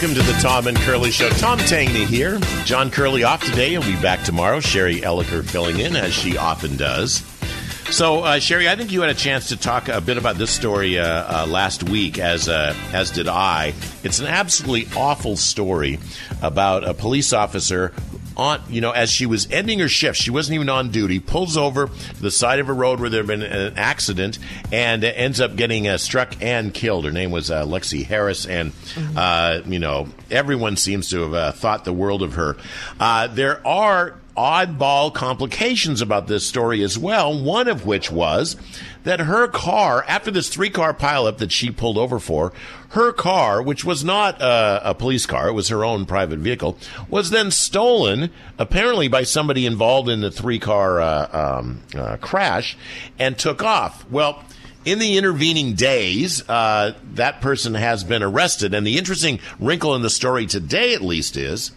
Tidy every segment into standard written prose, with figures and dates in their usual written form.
Welcome to the Tom and Curly Show. Tom Tangney here. John Curly off today. He'll be back tomorrow. Sherry Elliker filling in, as she often does. So, Sherry, I think you had a chance to talk a bit about this story last week, as did I. It's an absolutely awful story about a police officer as she was ending her shift, she wasn't even on duty, pulls over to the side of a road where there had been an accident and ends up getting struck and killed. Her name was Lexi Harris, and, everyone seems to have thought the world of her. There are oddball complications about this story as well, one of which was that her car, after this 3-car pileup that she pulled over for, her car, which was not a police car, it was her own private vehicle, was then stolen, apparently by somebody involved in the 3-car crash, and took off. Well, in the intervening days, that person has been arrested, and the interesting wrinkle in the story today, at least, is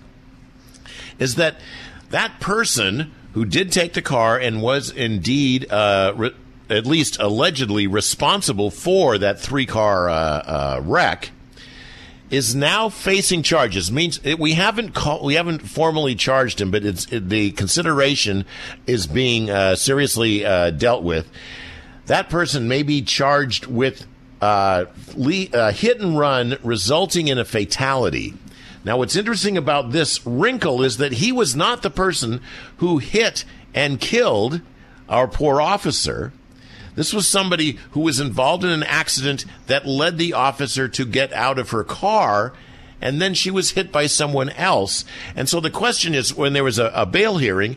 that person who did take the car and was indeed, at least allegedly, responsible for that 3-car wreck, is now facing charges. Means we haven't formally charged him, but the consideration is being seriously dealt with. That person may be charged with hit and run resulting in a fatality. Now, what's interesting about this wrinkle is that he was not the person who hit and killed our poor officer. This was somebody who was involved in an accident that led the officer to get out of her car, and then she was hit by someone else. And so the question is, when there was a bail hearing,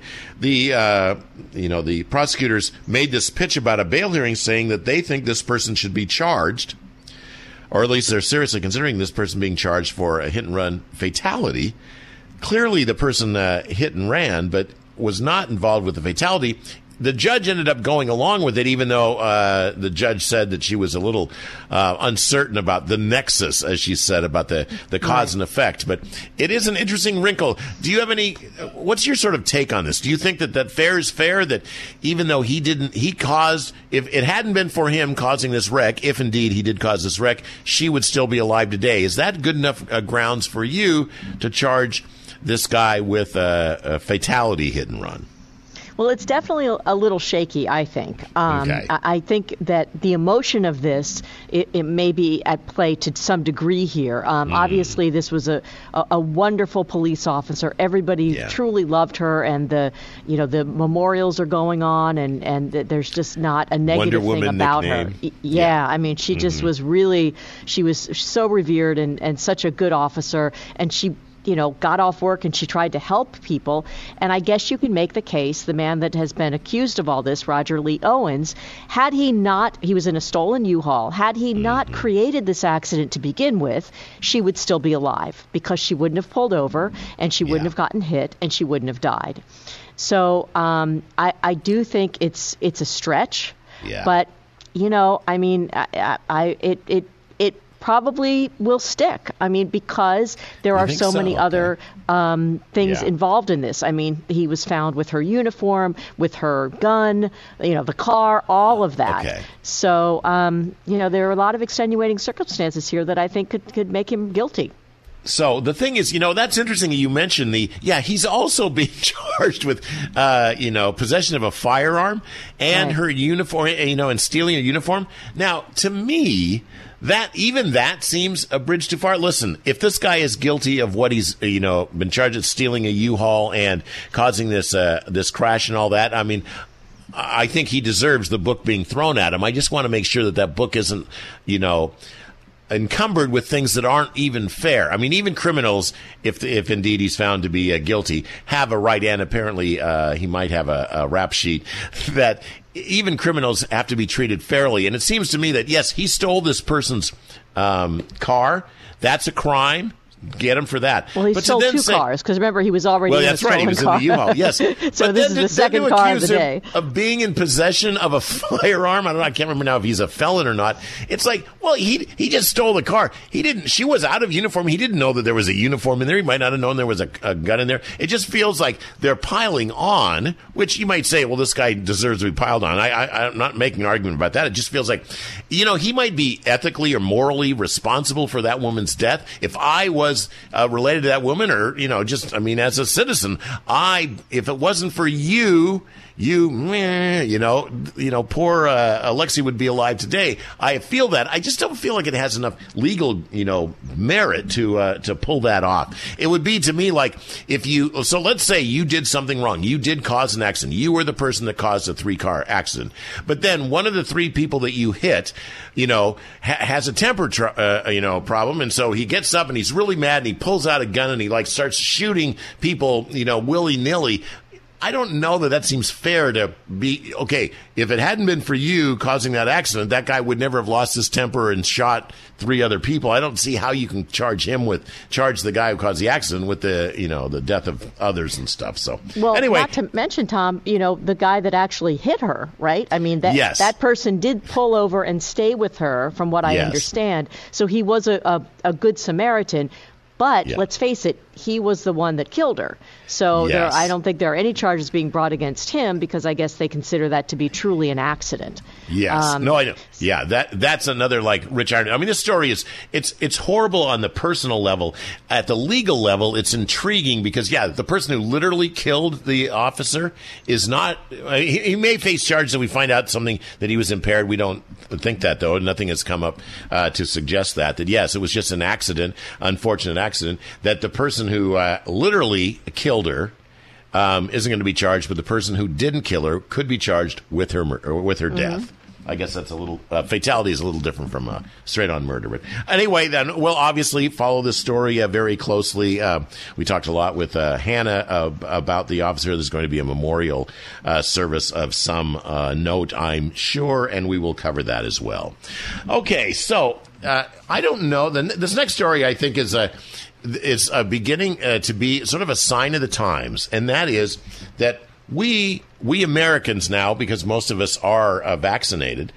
the prosecutors made this pitch about a bail hearing, saying that they think this person should be charged, or at least they're seriously considering this person being charged for a hit-and-run fatality. Clearly the person hit and ran, but was not involved with the fatality. The judge ended up going along with it, even though the judge said that she was a little uncertain about the nexus, as she said, about the cause and effect. But it is an interesting wrinkle. Do you have what's your sort of take on this? Do you think that fair is fair, that even though he caused, if it hadn't been for him causing this wreck, if indeed he did cause this wreck, she would still be alive today? Is that good enough grounds for you to charge this guy with a fatality hit and run? Well, it's definitely a little shaky, I think. Okay. I think that the emotion of this, it may be at play to some degree here. Obviously, this was a wonderful police officer. Everybody truly loved her, and the memorials are going on, and there's just not a negative thing about nickname. Her. Yeah, I mean, she just was really, she was so revered and such a good officer, and she got off work and she tried to help people. And I guess you can make the case, the man that has been accused of all this, Roger Lee Owens, had he not, he was in a stolen U-Haul, had he not created this accident to begin with, she would still be alive, because she wouldn't have pulled over and she wouldn't have gotten hit and she wouldn't have died. So I do think it's a stretch, but I mean, it probably will stick. I mean, because there are so many other things involved in this. I mean, he was found with her uniform, with her gun, the car, all of that. Okay. So, there are a lot of extenuating circumstances here that I think could make him guilty. So the thing is, that's interesting. You mentioned he's also being charged with, possession of a firearm and her uniform, and stealing a uniform. Now, to me, that seems a bridge too far. Listen, if this guy is guilty of what he's, been charged with, stealing a U-Haul and causing this crash and all that, I mean, I think he deserves the book being thrown at him. I just want to make sure that book isn't, encumbered with things that aren't even fair. I mean, even criminals, if indeed he's found to be guilty, have a right, and apparently he might have a rap sheet, that even criminals have to be treated fairly. And it seems to me that, yes, he stole this person's car. That's a crime. Get him for that. Well, he stole two cars, because remember, he was already in a stolen car. Well, that's right. He was in the U-Haul, yes. So this is the second car of the day. Of being in possession of a firearm. I can't remember now if he's a felon or not. It's like, well, he just stole the car. She was out of uniform. He didn't know that there was a uniform in there. He might not have known there was a gun in there. It just feels like they're piling on, which you might say, well, this guy deserves to be piled on. I'm not making an argument about that. It just feels like, he might be ethically or morally responsible for that woman's death. If I was was related to that woman, or just as a citizen, if it wasn't for you. Poor Alexei would be alive today. I feel that. I just don't feel like it has enough legal, merit to pull that off. It would be to me like so let's say you did something wrong. You did cause an accident. You were the person that caused a 3-car accident. But then one of the 3 people that you hit, has a temper, problem. And so he gets up and he's really mad and he pulls out a gun and he starts shooting people, willy nilly. I don't know that seems fair to be, okay, if it hadn't been for you causing that accident, that guy would never have lost his temper and shot 3 other people. I don't see how you can charge the guy who caused the accident with the death of others and stuff. So, well, anyway. Not to mention, Tom, the guy that actually hit her, right? I mean, that person did pull over and stay with her, from what I understand. So he was a good Samaritan. But let's face it, he was the one that killed her. So I don't think there are any charges being brought against him, because I guess they consider that to be truly an accident. Yes. No, I know. Yeah, that's another rich irony. I mean, this story it's horrible on the personal level. At the legal level, it's intriguing because, the person who literally killed the officer is not, he may face charges, and we find out something that he was impaired. We don't think that, though. Nothing has come up to suggest that yes, it was just an accident, unfortunate accident, that the person who literally killed her isn't going to be charged, but the person who didn't kill her could be charged with her death. I guess that's a little fatality is a little different from straight-on murder. But anyway, then we'll obviously follow this story very closely. We talked a lot with Hannah about the officer. There's going to be a memorial service of some note, I'm sure, and we will cover that as well. Okay, so I don't know. This next story, I think, is beginning to be sort of a sign of the times, and that is that we Americans now, because most of us are vaccinated,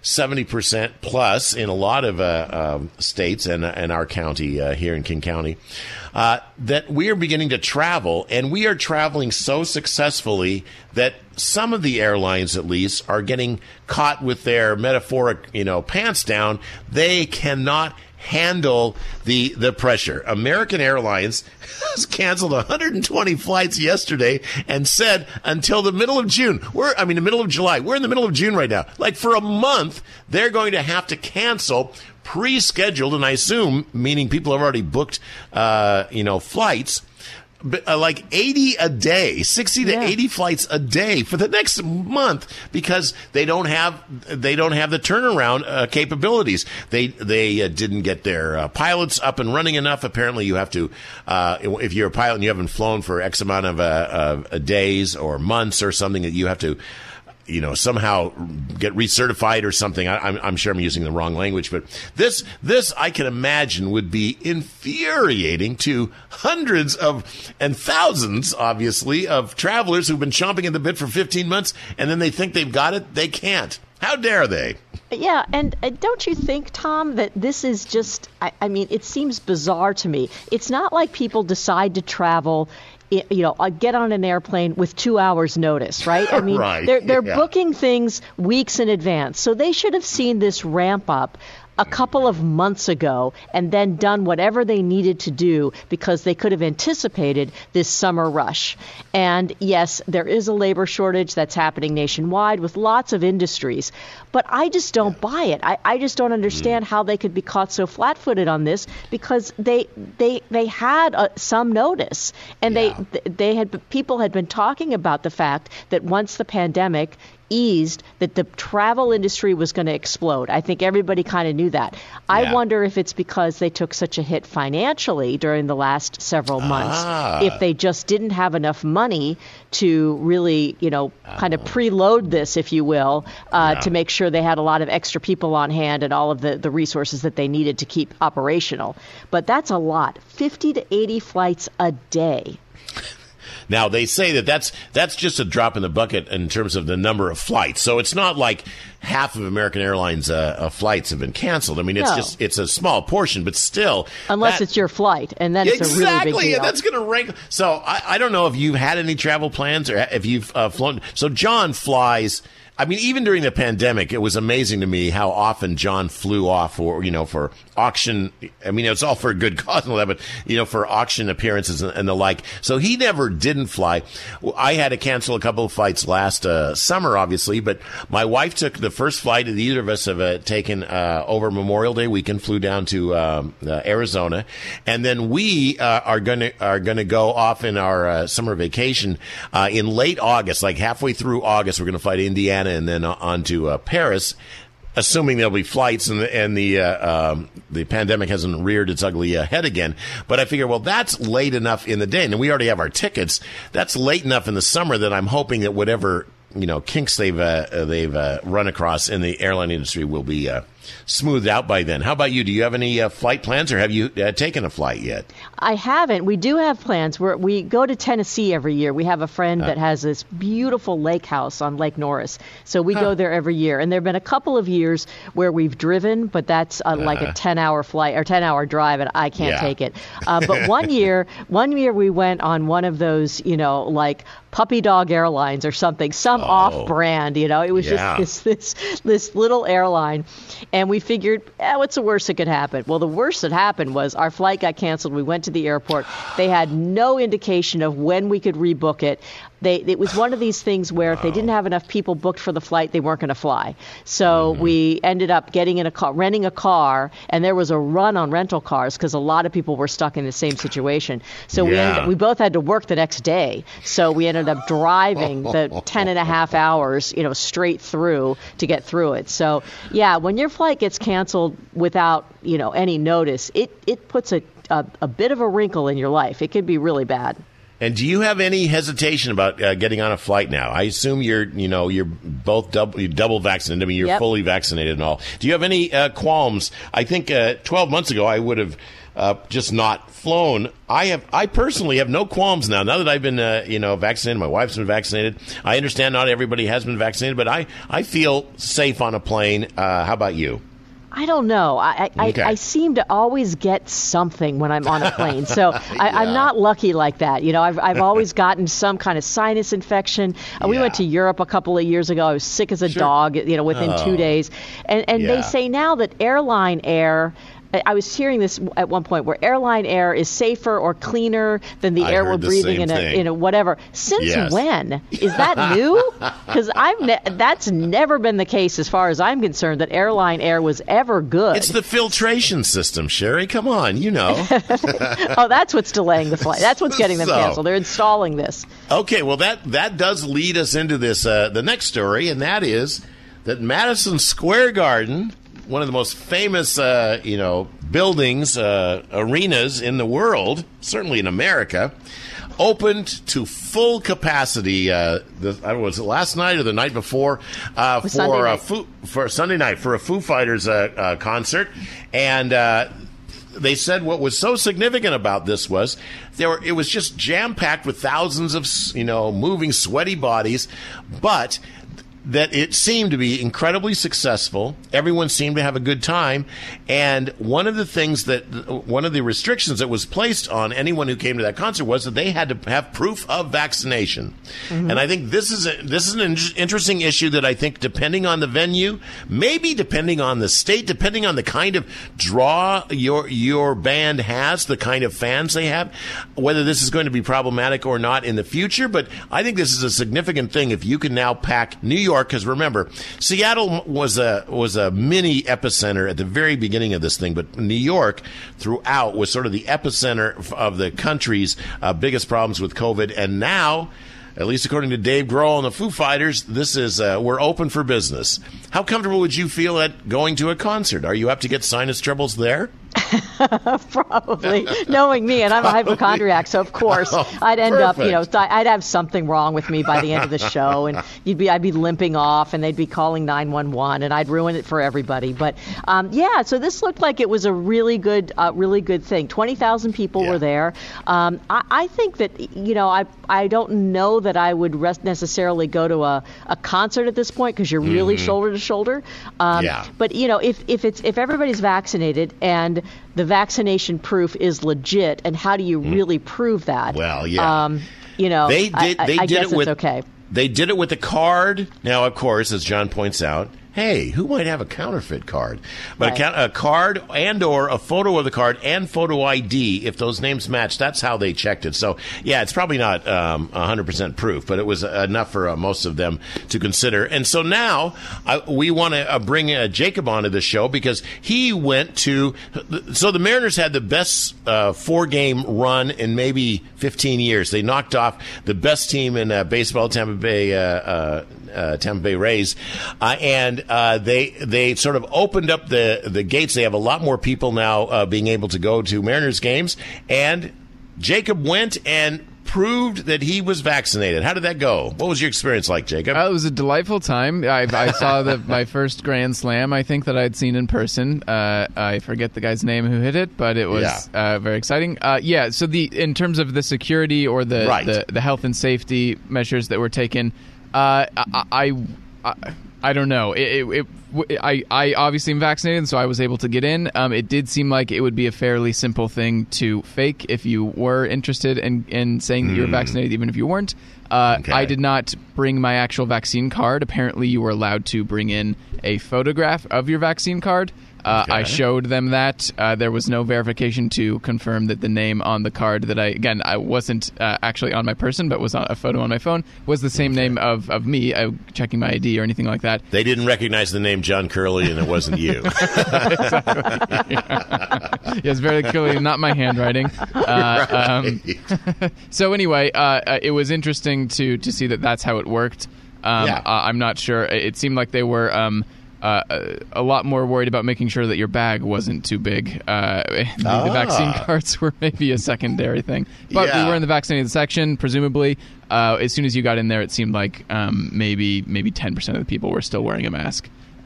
70% plus in a lot of states and our county here in King County, that we are beginning to travel, and we are traveling so successfully that some of the airlines, at least, are getting caught with their metaphoric, pants down. They cannot handle the pressure. American Airlines has canceled 120 flights yesterday and said until the middle of June, the middle of July, we're in the middle of June right now. For a month, they're going to have to cancel pre-scheduled, and I assume, meaning people have already booked, flights, 80 a day, 60 to 80 flights a day for the next month, because they don't have the turnaround capabilities. They didn't get their pilots up and running enough. Apparently, you have to, if you're a pilot and you haven't flown for X amount of days or months or something, that you have to somehow get recertified or something. I'm sure I'm using the wrong language, but this I can imagine would be infuriating to hundreds and thousands, obviously, of travelers who've been chomping at the bit for 15 months, and then they think they've got it. They can't. How dare they? Yeah, and don't you think, Tom, that this is just, it seems bizarre to me. It's not like people decide to travel, get on an airplane with 2 hours notice, right? I mean, right. They're booking things weeks in advance. So they should have seen this ramp up a couple of months ago and then done whatever they needed to do, because they could have anticipated this summer rush. And yes, there is a labor shortage that's happening nationwide with lots of industries, but I just don't buy it. I just don't understand how they could be caught so flat-footed on this, because they had some notice, and people had been talking about the fact that once the pandemic eased, that the travel industry was going to explode. I think everybody kind of knew that. I wonder if it's because they took such a hit financially during the last several months, if they just didn't have enough money to really, kind of preload this, if you will, to make sure they had a lot of extra people on hand and all of the resources that they needed to keep operational. But that's a lot, 50 to 80 flights a day. Now, they say that's just a drop in the bucket in terms of the number of flights. So it's not like half of American Airlines flights have been canceled. I mean, it's a small portion, but still. Unless it's your flight, and then it's a really big deal. Exactly, and that's going to rank. So I don't know if you've had any travel plans or if you've flown. So John flies. I mean, even during the pandemic, it was amazing to me how often John flew off for auction. I mean, it's all for a good cause and all that, but, for auction appearances and the like. So he never didn't fly. I had to cancel a couple of flights last summer, obviously, but my wife took the first flight that either of us have taken over Memorial Day weekend, flew down to Arizona. And then we are going to go off in our summer vacation in late August, like halfway through August. We're going to fly to Indiana and then on to Paris, assuming there'll be flights and the pandemic hasn't reared its ugly head again. But I figure, well, that's late enough in the day, and we already have our tickets. That's late enough in the summer that I'm hoping that whatever kinks they've run across in the airline industry will be smoothed out by then. How about you? Do you have any flight plans, or have you taken a flight yet? I haven't. We do have plans. We go to Tennessee every year. We have a friend that has this beautiful lake house on Lake Norris. So we go there every year. And there have been a couple of years where we've driven, but that's like a 10-hour flight or 10-hour drive, and I can't take it. But one year we went on one of those, like Puppy Dog Airlines or something, some off-brand, It was just this little airline. And we figured, what's the worst that could happen? Well, the worst that happened was our flight got canceled. We went to the airport. They had no indication of when we could rebook it. It was one of these things where if they didn't have enough people booked for the flight, they weren't going to fly. So we ended up getting in a car, renting a car, and there was a run on rental cars because a lot of people were stuck in the same situation. So we both had to work the next day. So we ended up driving the 10 and a half hours, straight through to get through it. So, when your flight gets canceled without, any notice, it puts a bit of a wrinkle in your life. It could be really bad. And do you have any hesitation about getting on a flight now? I assume you're both double vaccinated. I mean, you're fully vaccinated and all. Do you have any qualms? I think 12 months ago I would have just not flown. I personally have no qualms now. Now that I've been vaccinated, my wife's been vaccinated. I understand not everybody has been vaccinated, but I feel safe on a plane. How about you? I don't know. I seem to always get something when I'm on a plane. So I'm not lucky like that. I've always gotten some kind of sinus infection. We went to Europe a couple of years ago. I was sick as a dog, within 2 days. And they say now that airline air, I was hearing this at one point, where airline air is safer or cleaner than the air we're breathing in a whatever. Since when? Is that new? Because that's never been the case as far as I'm concerned, that airline air was ever good. It's the filtration system, Sherry. Come on, Oh, that's what's delaying the flight. That's what's getting them canceled. They're installing this. Okay, well, that does lead us into this the next story, and that is that Madison Square Garden, one of the most famous, buildings, arenas in the world, certainly in America, opened to full capacity. Was it last night or the night before? For Sunday night for a Foo Fighters concert, and they said what was so significant about this was it was just jam packed with thousands of moving, sweaty bodies, but that it seemed to be incredibly successful. Everyone seemed to have a good time. And one of the restrictions that was placed on anyone who came to that concert was that they had to have proof of vaccination. Mm-hmm. And I think this is an interesting issue that I think, depending on the venue, maybe depending on the state, depending on the kind of draw your band has, the kind of fans they have, whether this is going to be problematic or not in the future. But I think this is a significant thing if you can now pack New York, because remember, Seattle was a mini epicenter at the very beginning of this thing, but New York throughout was sort of the epicenter of the country's biggest problems with COVID. And now, at least according to Dave Grohl and the Foo Fighters, this is we're open for business. How comfortable would you feel at going to a concert? Are you up to get sinus troubles there? Probably. Knowing me, and I'm a hypochondriac, so of course I'd end up, I'd have something wrong with me by the end of the show, and I'd be limping off, and they'd be calling 911, and I'd ruin it for everybody. But so this looked like it was a really good thing. 20,000 people were there. I think that I don't know that I would necessarily go to a concert at this point, because you're really shoulder to shoulder. But if everybody's vaccinated and the vaccination proof is legit, and how do you really prove that? Well, yeah. I guess it's okay. They did it with a card. Now, of course, as John points out, hey, who might have a counterfeit card? But right. a card and or a photo of the card and photo ID, if those names match, that's how they checked it. So, yeah, it's probably not 100% proof, but it was enough for most of them to consider. And so now we want to bring Jacob onto the show because he went to – so the Mariners had the best 4-game run in maybe 15 years. They knocked off the best team in baseball, Tampa Bay Rays, and they sort of opened up the gates. They have a lot more people now being able to go to Mariners games, and Jacob went and proved that he was vaccinated. How did that go? What was your experience like, Jacob? It was a delightful time. I saw my first Grand Slam, I think, that I'd seen in person. I forget the guy's name who hit it, but it was very exciting. So in terms of the security or the health and safety measures that were taken, I don't know. I obviously am vaccinated, so I was able to get in. It did seem like it would be a fairly simple thing to fake if you were interested in saying that you were vaccinated, even if you weren't. Okay. I did not bring my actual vaccine card. Apparently, you were allowed to bring in a photograph of your vaccine card. Okay. I showed them that. There was no verification to confirm that the name on the card that I wasn't actually on my person, but was on a photo on my phone, was the same name of me, checking my ID or anything like that. They didn't recognize the name John Curley, and it wasn't you. Exactly. Yes, very clearly not my handwriting. So anyway, it was interesting to see that that's how it worked. I'm not sure. It seemed like they were a lot more worried about making sure that your bag wasn't too big. The vaccine cards were maybe a secondary thing. But we were in the vaccinated section, presumably. As soon as you got in there, it seemed like maybe 10% of the people were still wearing a mask.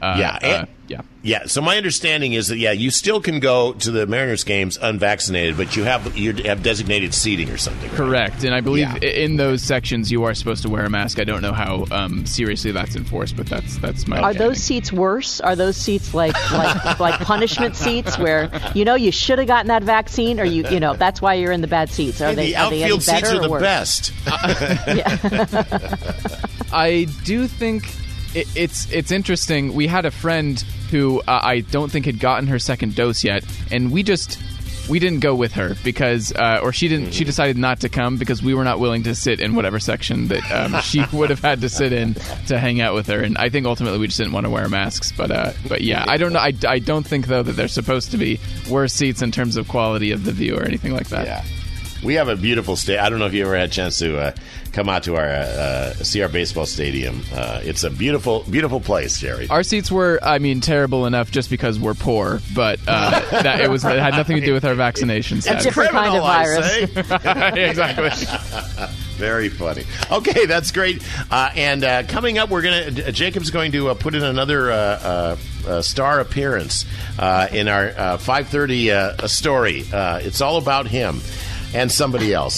So my understanding is that you still can go to the Mariners games unvaccinated, but you have designated seating or something. Right? Correct, and I believe in those sections you are supposed to wear a mask. I don't know how seriously that's enforced, but that's my. Are those seats worse? Are those seats like punishment seats where you should have gotten that vaccine, or that's why you're in the bad seats? Are they? The outfield seats are the best. I do think. It's interesting. We had a friend who I don't think had gotten her second dose yet, and we didn't go with her because, or she didn't. She decided not to come because we were not willing to sit in whatever section that she would have had to sit in to hang out with her. And I think ultimately we just didn't want to wear masks. But I don't know. I don't think though that they're supposed to be worse seats in terms of quality of the view or anything like that. Yeah. We have a beautiful state. I don't know if you ever had a chance to come out to our see our baseball stadium. It's a beautiful, beautiful place, Jerry. Our seats were, terrible enough just because we're poor, but it had nothing to do with our vaccination status. A different kind of virus. Exactly. Very funny. Okay, that's great. And coming up, Jacob's going to put in another star appearance in our 5:30 story. It's all about him and somebody else.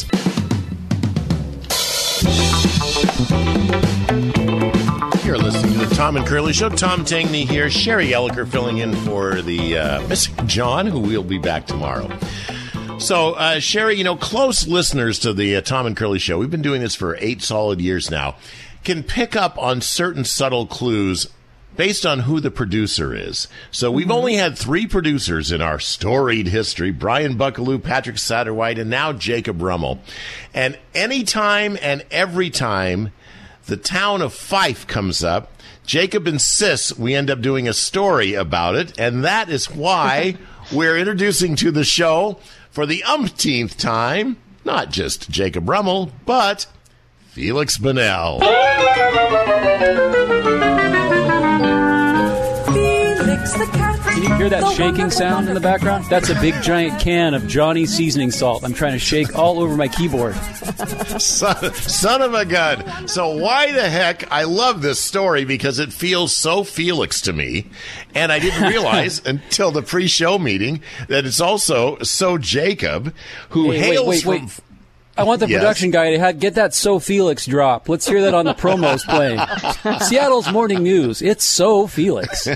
You're listening to the Tom and Curly Show. Tom Tangney here. Sherry Elliker filling in for the missing John, who will be back tomorrow. So, Sherry, close listeners to the Tom and Curly Show, we've been doing this for 8 solid years now, can pick up on certain subtle clues based on who the producer is. So we've only had 3 producers in our storied history, Brian Buckaloo, Patrick Satterwhite, and now Jacob Rummel. And anytime and every time the town of Fife comes up, Jacob insists we end up doing a story about it, and that is why we're introducing to the show for the umpteenth time, not just Jacob Rummel, but Felix Bunnell. Can you hear that shaking sound in the background? That's a big giant can of Johnny seasoning salt. I'm trying to shake all over my keyboard. Son of a gun. So why the heck? I love this story because it feels so Felix to me. And I didn't realize until the pre-show meeting that it's also so Jacob, who hails from... I want the production guy to get that So Felix drop. Let's hear that on the promos playing. Seattle's Morning News. It's So Felix.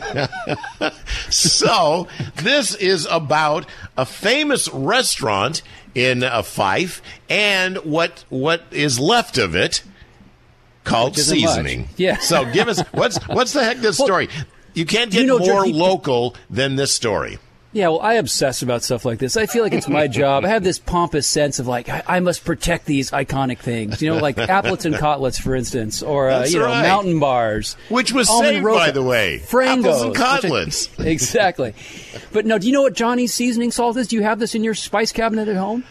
So this is about a famous restaurant in Fife and what is left of it. called seasoning. Yeah. So give us what's the heck this story? You can't get more local than this story. Yeah, well, I obsess about stuff like this. I feel like it's my job. I have this pompous sense of like, I must protect these iconic things. Like Appleton Kotlets, for instance, or, mountain bars. Which was saved, by the way. Frangos. Appleton Kotlets. Exactly. But no, do you know what Johnny's seasoning salt is? Do you have this in your spice cabinet at home?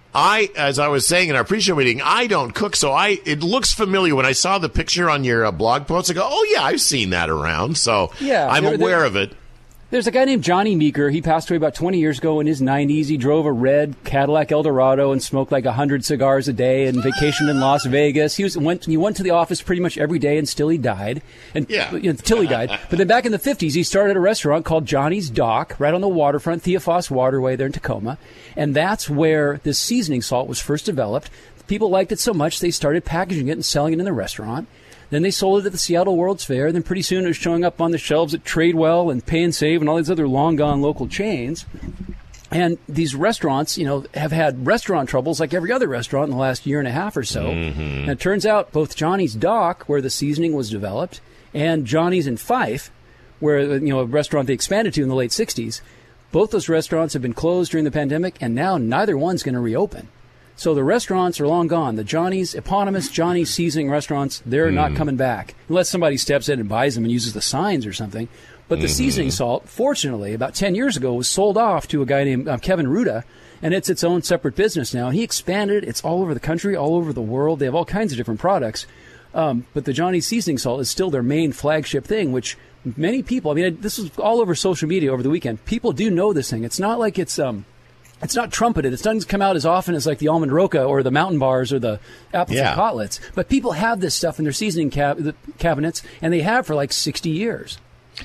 As I was saying in our pre-show meeting, I don't cook, so it looks familiar. When I saw the picture on your blog post, I go, oh, yeah, I've seen that around. So I'm aware of it. There's a guy named Johnny Meeker. He passed away about 20 years ago in his 90s. He drove a red Cadillac Eldorado and smoked like 100 cigars a day and vacationed in Las Vegas. He went to the office pretty much every day and still he died. Till he died. But then back in the 50s, he started a restaurant called Johnny's Dock right on the waterfront, Theophos Waterway there in Tacoma. And that's where this seasoning salt was first developed. People liked it so much they started packaging it and selling it in the restaurant. Then they sold it at the Seattle World's Fair. Then pretty soon it was showing up on the shelves at Tradewell and Pay and Save and all these other long-gone local chains. And these restaurants, have had restaurant troubles like every other restaurant in the last year and a half or so. Mm-hmm. And it turns out both Johnny's Dock, where the seasoning was developed, and Johnny's in Fife, where, a restaurant they expanded to in the late 60s, both those restaurants have been closed during the pandemic, and now neither one's going to reopen. So the restaurants are long gone. The eponymous Johnny's seasoning restaurants, they're not coming back. Unless somebody steps in and buys them and uses the signs or something. But the seasoning salt, fortunately, about 10 years ago, was sold off to a guy named Kevin Ruda, and it's its own separate business now. And he expanded it. It's all over the country, all over the world. They have all kinds of different products. But the Johnny's seasoning salt is still their main flagship thing, which many people, this was all over social media over the weekend. People do know this thing. It's not like it's not trumpeted. It doesn't come out as often as like the almond roca or the mountain bars or the Appleton Kotlets. But people have this stuff in their seasoning cabinets, and they have for like 60 years.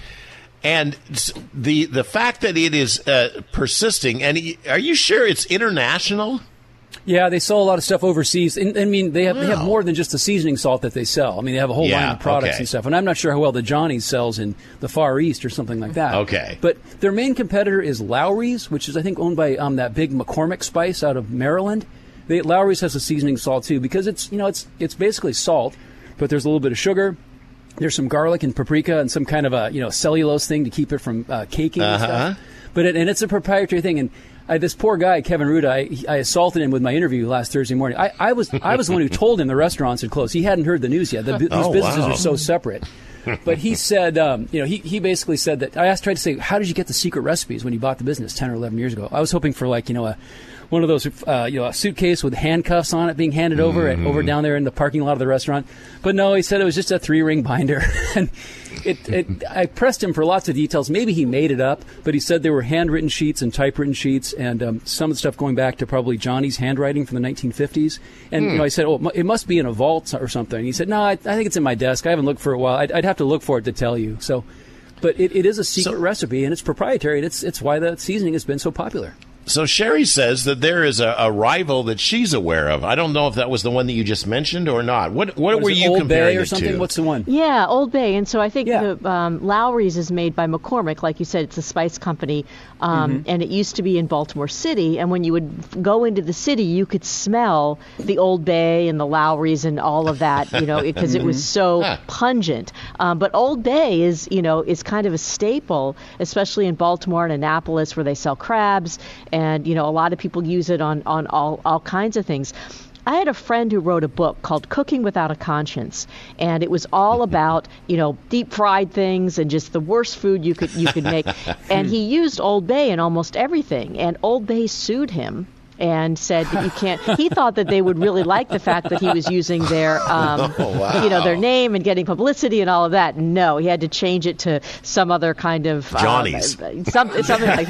And the fact that it is persisting, and are you sure it's international? Yeah, they sell a lot of stuff overseas. And, they have more than just the seasoning salt that they sell. They have a whole line of products and stuff. And I'm not sure how well the Johnny's sells in the Far East or something like that. Okay. But their main competitor is Lawry's, which is, I think, owned by that big McCormick Spice out of Maryland. Lawry's has a seasoning salt, too, because it's basically salt, but there's a little bit of sugar. There's some garlic and paprika and some kind of a cellulose thing to keep it from caking and stuff. But it's a proprietary thing. And this poor guy, Kevin Ruda, I assaulted him with my interview last Thursday morning. I was the one who told him the restaurants had closed. He hadn't heard the news yet. These businesses are so separate. But he said, he basically said that tried to say, how did you get the secret recipes when you bought the business 10 or 11 years ago? I was hoping for one of those, a suitcase with handcuffs on it being handed over down there in the parking lot of the restaurant. But no, he said it was just a 3-ring binder. And I pressed him for lots of details. Maybe he made it up, but he said there were handwritten sheets and typewritten sheets and some of the stuff going back to probably Johnny's handwriting from the 1950s. And I said, it must be in a vault or something. And he said, no, I think it's in my desk. I haven't looked for a while. I'd have to look for it to tell you. So, but it is a secret recipe, and it's proprietary, and it's why the seasoning has been so popular. So Sherry says that there is a rival that she's aware of. I don't know if that was the one that you just mentioned or not. What were you comparing it to? What's the one? Yeah, Old Bay. And so I think the Lawry's is made by McCormick. Like you said, it's a spice company. And it used to be in Baltimore City. And when you would go into the city, you could smell the Old Bay and the Lawry's and all of that, because it was so pungent. But Old Bay is kind of a staple, especially in Baltimore and Annapolis, where they sell crabs. And, a lot of people use it on all kinds of things. I had a friend who wrote a book called Cooking Without a Conscience, and it was all about, deep fried things and just the worst food you could make. And he used Old Bay in almost everything, and Old Bay sued him and said that you can't. He thought that they would really like the fact that he was using their, their name and getting publicity and all of that. No, he had to change it to some other kind of Johnny's, something like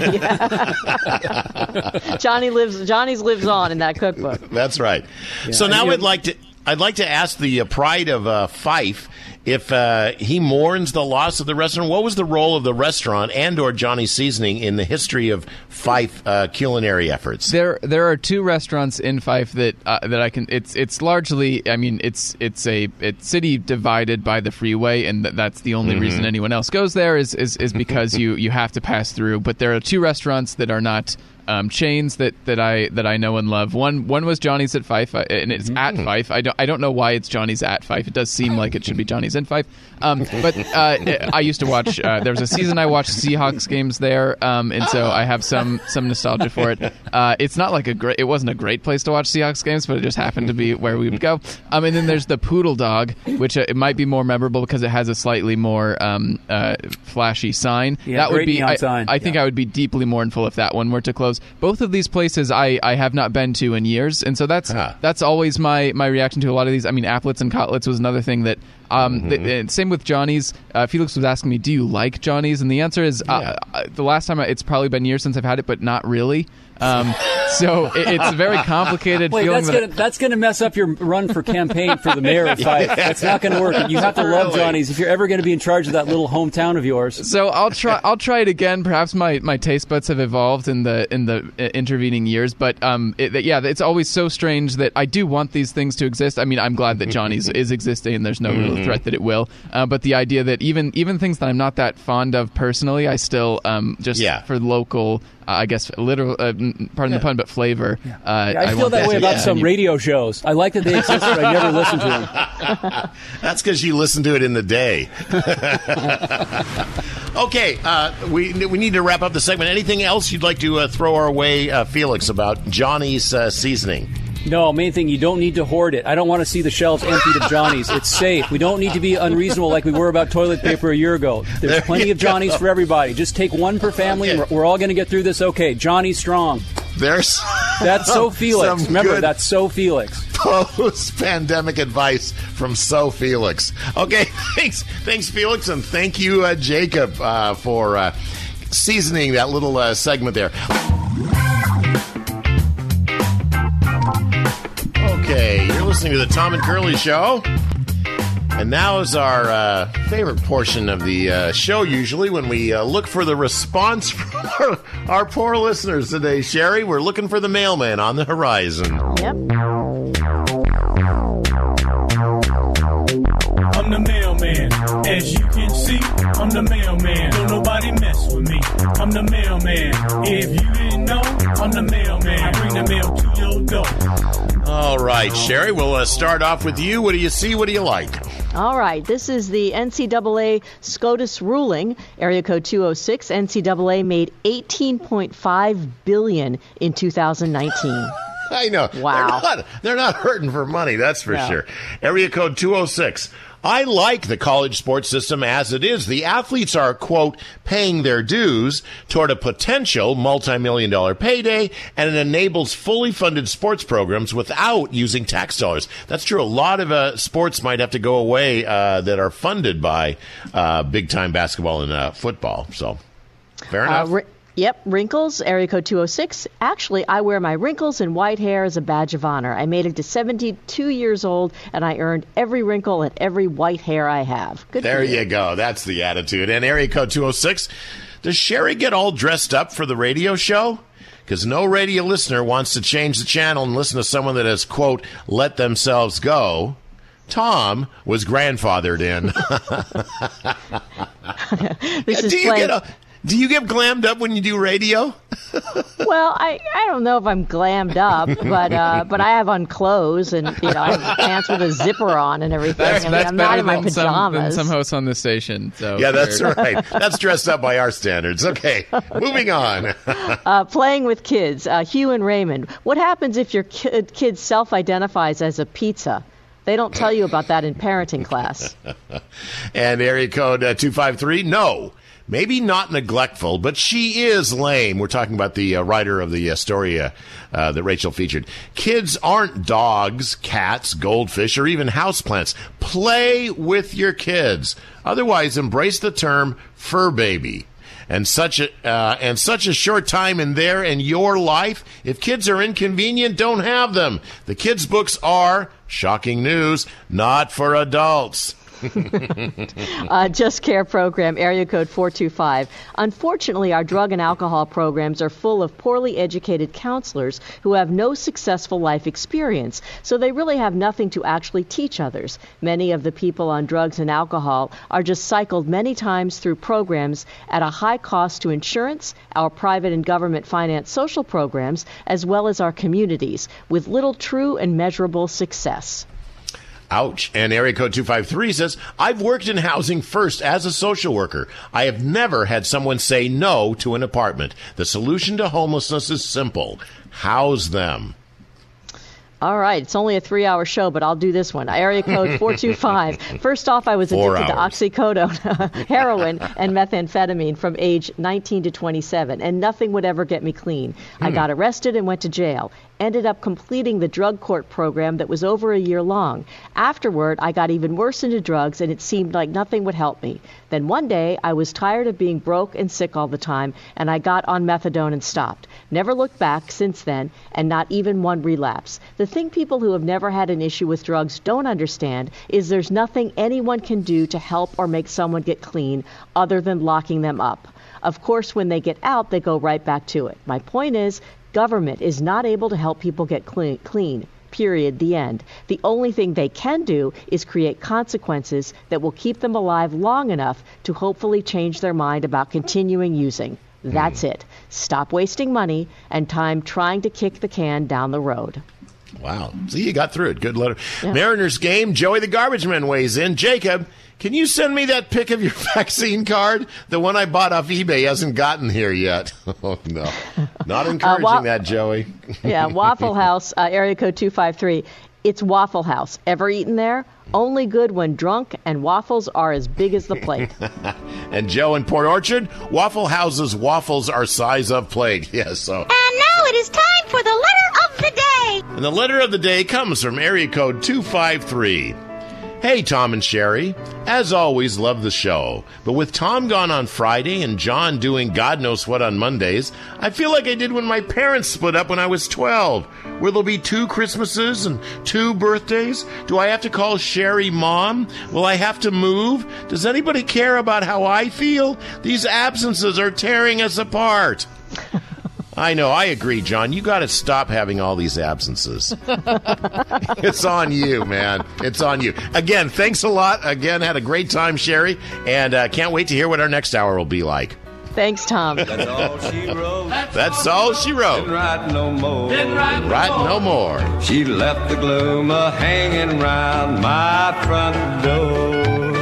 that. Johnny's lives on in that cookbook. That's right. Yeah, so now I'd like to ask the pride of Fife. if he mourns the loss of the restaurant. What was the role of the restaurant and or Johnny Seasoning in the history of Fife culinary efforts? There are two restaurants in Fife that I can. It's largely. I mean, it's city divided by the freeway, and that's the only reason anyone else goes there is because you have to pass through. But there are two restaurants that are not chains that I know and love. One was Johnny's at Fife, and it's at Fife. I don't know why it's Johnny's at Fife. It does seem like it should be Johnny's in Fife. But I used to watch. There was a season I watched Seahawks games there, and so I have some nostalgia for it. It's not like it wasn't a great place to watch Seahawks games, but it just happened to be where we would go. And then there's the Poodle Dog, which it might be more memorable because it has a slightly more flashy sign. Yeah, that would be. sign. I think I would be deeply mournful if that one were to close. Both of these places I have not been to in years, and so that's always my reaction to a lot of these. I mean, Applets and Kotlets was another thing that. Same with Johnny's. Felix was asking me, "Do you like Johnny's?" And the answer is, the last time it's probably been years since I've had it, but not really. So it's a very complicated feeling. That's going to mess up your run for campaign for the mayor of Fife. That's not going to work. You have to love Johnny's if you're ever going to be in charge of that little hometown of yours. So I'll try it again. Perhaps my taste buds have evolved in the intervening years, but it's always so strange that I do want these things to exist. I mean, I'm glad that Johnny's is existing, and there's no real threat that it will. But the idea that even things that I'm not that fond of personally, I still for local. I guess literal, pardon the pun, but flavor. Yeah. I feel that way about some radio shows. I like that they exist, but I never listen to them. That's because you listen to it in the day. Okay, we need to wrap up the segment. Anything else you'd like to throw our way, Felix, about Johnny's Seasoning? No, main thing, you don't need to hoard it. I don't want to see the shelves emptied of Johnny's. It's safe. We don't need to be unreasonable like we were about toilet paper a year ago. There's plenty of Johnny's for everybody. Just take one per family, and we're all going to get through this okay. Johnny's strong. That's so Felix. Remember, that's so Felix. Post-pandemic advice from So Felix. Okay, thanks, Felix, and thank you, Jacob, for seasoning that little segment there. Okay, you're listening to the Tom and Curly Show. And now is our favorite portion of the show, usually, when we look for the response from our poor listeners today. Sherry, we're looking for the mailman on the horizon. Yep. I'm the mailman. As you can see, I'm the mailman. Don't nobody mess with me. I'm the mailman. If you didn't know, I'm the mailman. I bring the mail to your door. All right, Sherry, we'll start off with you. What do you see? What do you like? All right, this is the NCAA SCOTUS ruling. Area code 206, NCAA made $18.5 billion in 2019. I know. Wow. They're not hurting for money, that's for sure. Area code 206. I like the college sports system as it is. The athletes are, quote, paying their dues toward a potential multi-million-dollar payday, and it enables fully funded sports programs without using tax dollars. That's true. A lot of sports might have to go away that are funded by big-time basketball and football. So, fair enough. Yep, wrinkles, area code 206. Actually, I wear my wrinkles and white hair as a badge of honor. I made it to 72 years old, and I earned every wrinkle and every white hair I have. Good. There you go. That's the attitude. And area code 206. Does Sherry get all dressed up for the radio show? Because no radio listener wants to change the channel and listen to someone that has, quote, let themselves go. Tom was grandfathered in. Do you get glammed up when you do radio? Well, I don't know if I'm glammed up, but I have on clothes and I have pants with a zipper on and everything. I'm not in my pajamas. Some hosts on the station. So yeah, that's right. That's dressed up by our standards. Okay, moving on. Playing with kids. Hugh and Raymond. What happens if your kid self-identifies as a pizza? They don't tell you about that in parenting class. And area code 253. No. Maybe not neglectful, but she is lame. We're talking about the writer of the story that Rachel featured. Kids aren't dogs, cats, goldfish, or even houseplants. Play with your kids. Otherwise, embrace the term fur baby. And such a short time in their and your life. If kids are inconvenient, don't have them. The kids' books are, shocking news, not for adults. Just Care program, area code 425. Unfortunately, our drug and alcohol programs are full of poorly educated counselors who have no successful life experience, so they really have nothing to actually teach others. Many of the people on drugs and alcohol are just cycled many times through programs at a high cost to insurance, our private and government financed social programs, as well as our communities, with little true and measurable success. Ouch. And area code 253 says, I've worked in housing first as a social worker. I have never had someone say no to an apartment. The solution to homelessness is simple. House them. All right. It's only a 3-hour show, but I'll do this one. Area code 425. First off, I was addicted to oxycodone, heroin, and methamphetamine from age 19 to 27, and nothing would ever get me clean. I got arrested and went to jail. Ended up completing the drug court program that was over a year long. Afterward, I got even worse into drugs, and it seemed like nothing would help me. Then one day, I was tired of being broke and sick all the time, and I got on methadone and stopped. Never looked back since then, and not even one relapse. The thing people who have never had an issue with drugs don't understand is there's nothing anyone can do to help or make someone get clean other than locking them up. Of course, when they get out, they go right back to it. My point is, government is not able to help people get clean. Period. The end. The only thing they can do is create consequences that will keep them alive long enough to hopefully change their mind about continuing using. That's it. Stop wasting money and time trying to kick the can down the road. Wow. See, you got through it. Good letter. Yeah. Mariners game. Joey the Garbage Man weighs in. Jacob, can you send me that pic of your vaccine card? The one I bought off eBay hasn't gotten here yet. Oh, no. Not encouraging that, Joey. Yeah, Waffle House, area code 253. It's Waffle House. Ever eaten there? Only good when drunk, and waffles are as big as the plate. And Joe in Port Orchard, Waffle House's waffles are size of plate. Yes, so. And now it is time for the letter of the day. And the letter of the day comes from area code 253. Hey, Tom and Sherry. As always, love the show. But with Tom gone on Friday and John doing God knows what on Mondays, I feel like I did when my parents split up when I was 12. Will there be 2 Christmases and 2 birthdays? Do I have to call Sherry Mom? Will I have to move? Does anybody care about how I feel? These absences are tearing us apart. I know, I agree, John. You got to stop having all these absences. It's on you, man. It's on you. Again, thanks a lot. Again, had a great time, Sherry, and can't wait to hear what our next hour will be like. Thanks, Tom. That's all she wrote. That's all she wrote. Didn't write no more. Didn't write no more. She left the gloom hanging round my front door.